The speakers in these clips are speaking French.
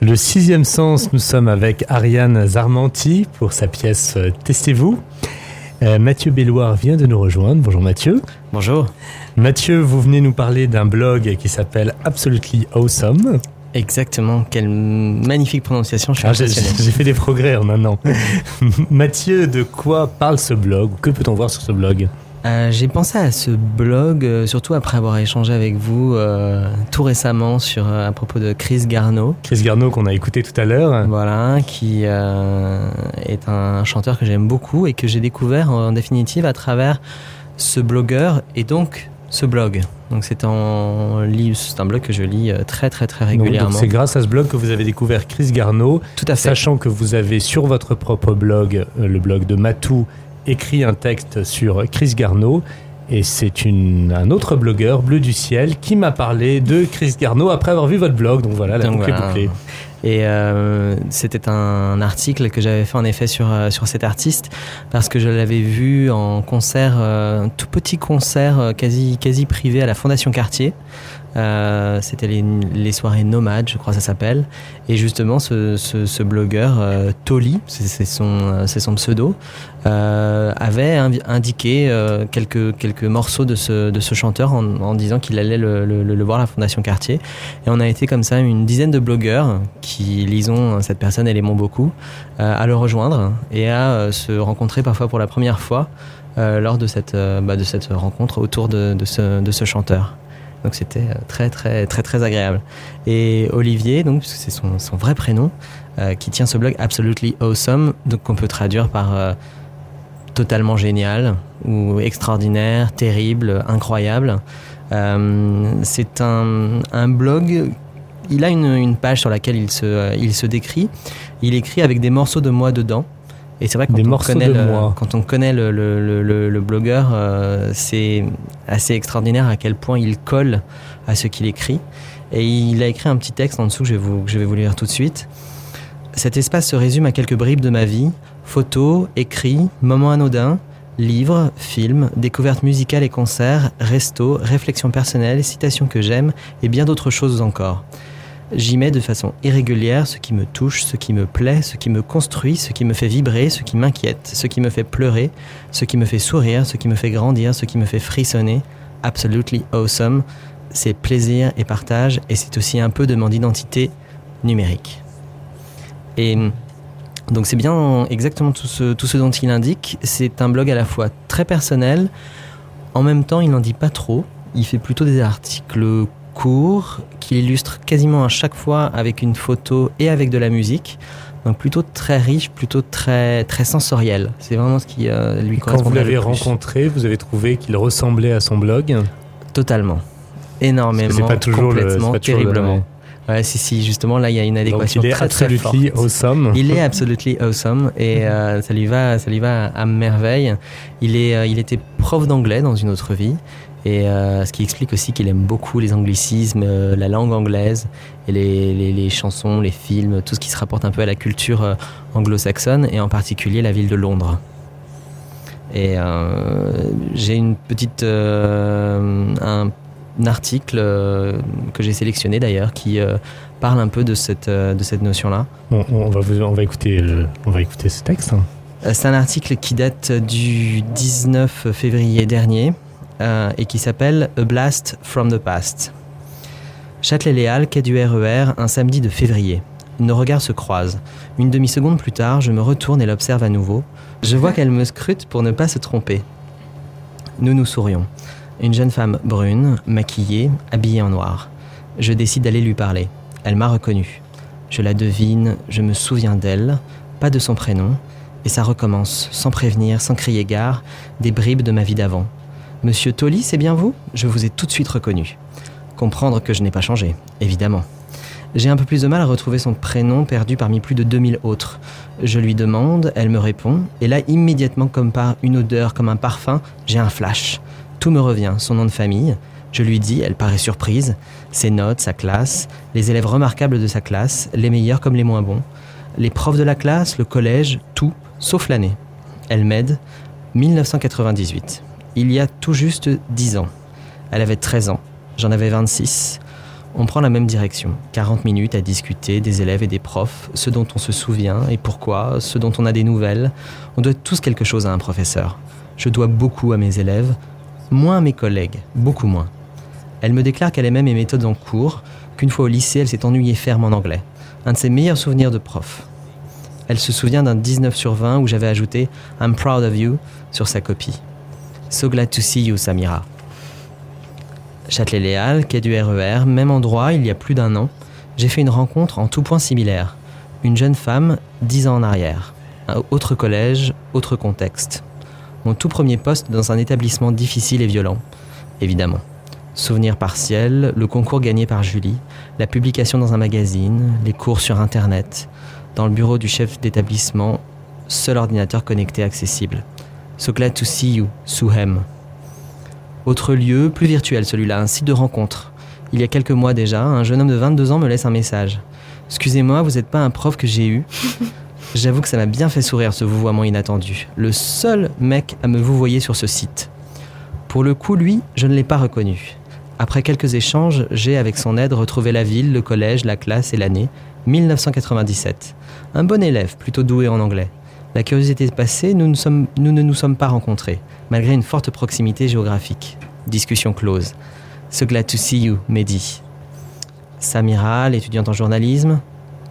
Le sixième sens, nous sommes avec Ariane Zarmanti pour sa pièce Testez-vous. Mathieu Belloir vient de nous rejoindre. Bonjour Mathieu. Bonjour. Mathieu, vous venez nous parler d'un blog qui s'appelle Absolutely Awesome. Exactement, quelle magnifique prononciation, je suis impressionné. J'ai fait des progrès en un an. Mathieu, de quoi parle ce blog? Que peut-on voir sur ce blog? J'ai pensé à ce blog, surtout après avoir échangé avec vous tout récemment à propos de Chris Garneau. Chris Garneau qu'on a écouté tout à l'heure. Voilà, qui est un chanteur que j'aime beaucoup et que j'ai découvert en définitive à travers ce blogueur et donc ce blog. Donc c'est un blog que je lis très régulièrement. Donc c'est grâce à ce blog que vous avez découvert Chris Garneau. Tout à fait. Sachant que vous avez sur votre propre blog, le blog de Matou, écrit un texte sur Chris Garneau. Et c'est un autre blogueur, Bleu du Ciel, qui m'a parlé de Chris Garneau après avoir vu votre blog. Donc voilà, la boucle est bouclée. Et c'était un article que j'avais fait en effet sur cet artiste parce que je l'avais vu en concert, tout petit concert quasi privé à la Fondation Cartier. C'était les soirées nomades, je crois que ça s'appelle. Et justement, ce blogueur, Toli, c'est son pseudo, avait indiqué quelques morceaux de ce chanteur en disant qu'il allait le voir à la Fondation Cartier. Et on a été comme ça une dizaine de blogueurs qui lisons cette personne et l'aimons beaucoup, à le rejoindre et à se rencontrer parfois pour la première fois lors de cette rencontre autour de ce chanteur. Donc c'était très agréable. Et Olivier, donc c'est son vrai prénom, qui tient ce blog Absolutely Awesome, donc qu'on peut traduire par totalement génial ou extraordinaire, terrible, incroyable. C'est un blog. Il a une page sur laquelle il se décrit. Il écrit avec des morceaux de moi dedans. Et c'est vrai que quand on connaît le blogueur, c'est assez extraordinaire à quel point il colle à ce qu'il écrit. Et il a écrit un petit texte en dessous que je vais vous lire tout de suite. Cet espace se résume à quelques bribes de ma vie. Photos, écrits, moments anodins, livres, films, découvertes musicales et concerts, restos, réflexions personnelles, citations que j'aime et bien d'autres choses encore. J'y mets de façon irrégulière ce qui me touche, ce qui me plaît, ce qui me construit, ce qui me fait vibrer, ce qui m'inquiète, ce qui me fait pleurer, ce qui me fait sourire, ce qui me fait grandir, ce qui me fait frissonner. Absolutely awesome. C'est plaisir et partage et c'est aussi un peu de mon identité numérique. Et donc c'est bien exactement tout ce dont il indique. C'est un blog à la fois très personnel, en même temps il n'en dit pas trop. Il fait plutôt des articles court, qu'il illustre quasiment à chaque fois avec une photo et avec de la musique. Donc plutôt très riche, plutôt très sensoriel. C'est vraiment ce qui lui correspond. Quand vous l'avez rencontré, vous avez trouvé qu'il ressemblait à son blog? Totalement. Énormément. C'est pas toujours complètement, terriblement. Ouais, si, justement, là, il y a une adéquation très forte. Il est absolutely awesome. Il est absolutely awesome et ça lui va à merveille. Il était prof d'anglais dans une autre vie. Et ce qui explique aussi qu'il aime beaucoup les anglicismes, la langue anglaise et les chansons, les films, tout ce qui se rapporte un peu à la culture anglo-saxonne et en particulier la ville de Londres. Et j'ai une petite un article que j'ai sélectionné d'ailleurs qui parle un peu de cette notion-là. Bon, on va écouter ce texte. C'est un article qui date du 19 février dernier. Et qui s'appelle A Blast from the Past. Châtelet-Les Halles, quai du RER, un samedi de février. Nos regards se croisent. Une demi-seconde plus tard, je me retourne et l'observe à nouveau. Je vois qu'elle me scrute pour ne pas se tromper. Nous nous sourions. Une jeune femme brune, maquillée, habillée en noir. Je décide d'aller lui parler. Elle m'a reconnu. Je la devine, je me souviens d'elle, pas de son prénom, et ça recommence, sans prévenir, sans crier gare, des bribes de ma vie d'avant. Monsieur Toli, c'est bien vous? Je vous ai tout de suite reconnu. Comprendre que je n'ai pas changé, évidemment. J'ai un peu plus de mal à retrouver son prénom perdu parmi plus de 2000 autres. Je lui demande, elle me répond, et là, immédiatement, comme par une odeur, comme un parfum, j'ai un flash. Tout me revient, son nom de famille. Je lui dis, elle paraît surprise, ses notes, sa classe, les élèves remarquables de sa classe, les meilleurs comme les moins bons, les profs de la classe, le collège, tout, sauf l'année. Elle m'aide, 1998. Il y a tout juste 10 ans. Elle avait 13 ans, j'en avais 26. On prend la même direction. 40 minutes à discuter des élèves et des profs, ce dont on se souvient et pourquoi, ce dont on a des nouvelles. On doit tous quelque chose à un professeur. Je dois beaucoup à mes élèves, moins à mes collègues, beaucoup moins. Elle me déclare qu'elle aimait mes méthodes en cours, qu'une fois au lycée, elle s'est ennuyée ferme en anglais. Un de ses meilleurs souvenirs de prof. Elle se souvient d'un 19 sur 20 où j'avais ajouté « I'm proud of you » sur sa copie. « So glad to see you, Samira ». Châtelet-Léal, quai du RER, même endroit, il y a plus d'un an, j'ai fait une rencontre en tout point similaire. Une jeune femme, 10 ans en arrière. Un autre collège, autre contexte. Mon tout premier poste dans un établissement difficile et violent, évidemment. Souvenir partiel, le concours gagné par Julie, la publication dans un magazine, les cours sur Internet. Dans le bureau du chef d'établissement, seul ordinateur connecté accessible. So glad to see you, Suhem. Autre lieu, plus virtuel celui-là, un site de rencontre. Il y a quelques mois déjà, un jeune homme de 22 ans me laisse un message. « Excusez-moi, vous n'êtes pas un prof que j'ai eu ?» J'avoue que ça m'a bien fait sourire ce vouvoiement inattendu. Le seul mec à me vouvoyer sur ce site. Pour le coup, lui, je ne l'ai pas reconnu. Après quelques échanges, j'ai, avec son aide, retrouvé la ville, le collège, la classe et l'année. 1997. Un bon élève, plutôt doué en anglais. La curiosité passée, nous ne nous sommes pas rencontrés, malgré une forte proximité géographique. Discussion close. So glad to see you, Mehdi. Samira, l'étudiante en journalisme.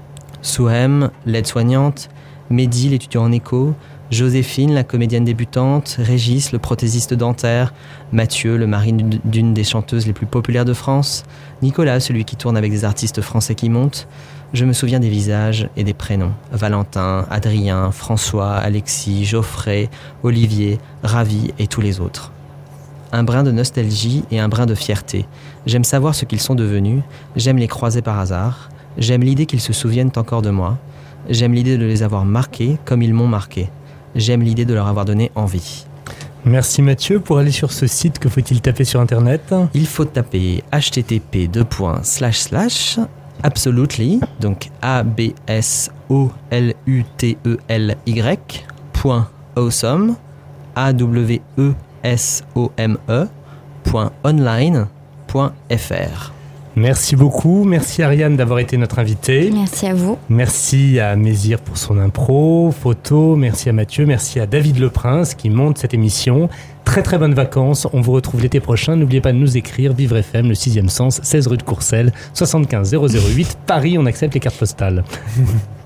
Souhem, l'aide-soignante. Mehdi, l'étudiant en éco. Joséphine, la comédienne débutante. Régis, le prothésiste dentaire. Mathieu, le mari d'une des chanteuses les plus populaires de France. Nicolas, celui qui tourne avec des artistes français qui montent. Je me souviens des visages et des prénoms. Valentin, Adrien, François, Alexis, Geoffrey, Olivier, Ravi et tous les autres. Un brin de nostalgie et un brin de fierté. J'aime savoir ce qu'ils sont devenus. J'aime les croiser par hasard. J'aime l'idée qu'ils se souviennent encore de moi. J'aime l'idée de les avoir marqués comme ils m'ont marqué. J'aime l'idée de leur avoir donné envie. Merci Mathieu. Pour aller sur ce site, que faut-il taper sur Internet ? Il faut taper http:// Absolutely, donc ABSOLUTELY.awesome, AWESOME.online.fr. Merci beaucoup. Merci Ariane d'avoir été notre invitée. Merci à vous. Merci à Mézir pour son impro, photo. Merci à Mathieu. Merci à David Leprince qui monte cette émission. Très très bonnes vacances. On vous retrouve l'été prochain. N'oubliez pas de nous écrire. Vivre FM, le 6e sens, 16 rue de Courcelles, 75 008 Paris. On accepte les cartes postales.